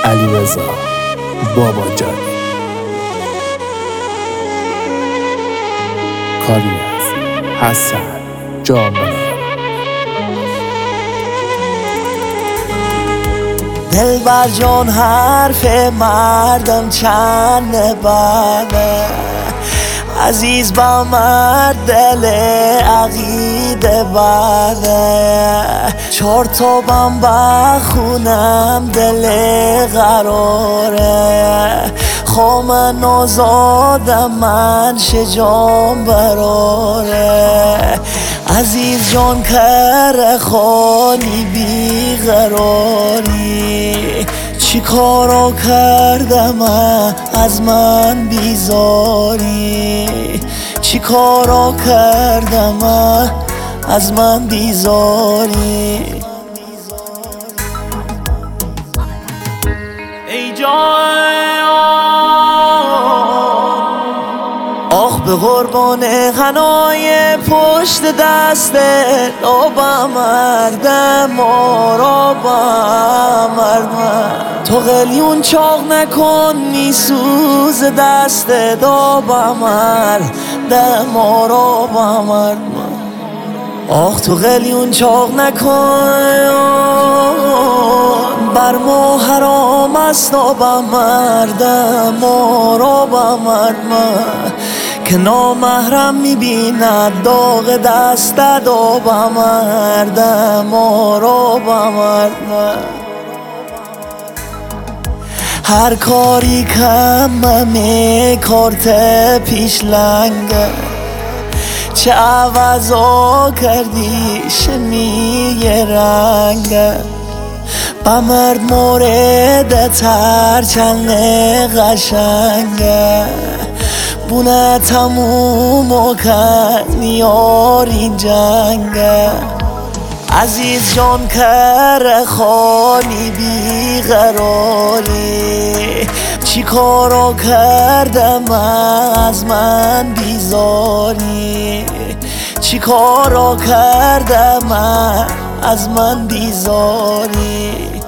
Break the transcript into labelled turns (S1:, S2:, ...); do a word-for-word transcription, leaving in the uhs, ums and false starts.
S1: علیرضا باباجانی کاری از حسن جامعه.
S2: دلبر جان حرف مردم چند بله، عزیز با مرد دل عقیده بله. چار تا بم بخونم دل قراره، خوام نازادم من شجام براره. عزیز جان کر خانی بیقراری، چی کارا کردم از من بیزاری، چی کارا کردم از من بیزاری. ای جان آخ به قربان غنای پشت دست لابم مردم ما را مرد من. تو قلیون چاق نکن میسوز دست دابم مردم ما را مرد من. آخ تو قلیون چاق نکن بر ما حرام است آبم مردم ما را مرد من. که نامحرم میبیند داغ دست دابم مردم ما را مرد من. هر کاری کممه کارت پیش لنگه، چه عوضا کردی شمیه رنگه. بمرد مورد تر چند قشنگه، بونه تموم و کن یار این جنگه. عزیز جان کر خانی بیقراری، چی کارا کردم از من بیزاری، چی کارا کردم از من بیزاری.